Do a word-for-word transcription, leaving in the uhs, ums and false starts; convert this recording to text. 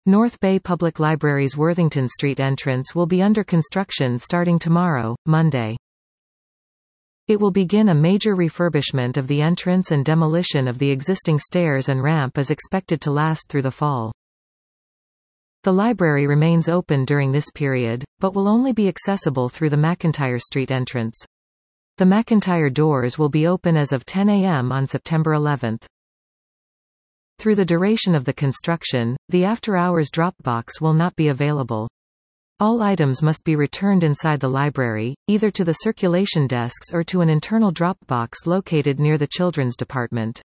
North Bay Public Library's Worthington Street entrance will be under construction starting tomorrow, Monday. It will begin a major refurbishment of the entrance, and demolition of the existing stairs and ramp is expected to last through the fall. The library remains open during this period, but will only be accessible through the McIntyre Street entrance. The McIntyre doors will be open as of ten A M on September eleventh. Through the duration of the construction, the after-hours drop box will not be available. All items must be returned inside the library, either to the circulation desks or to an internal drop box located near the children's department.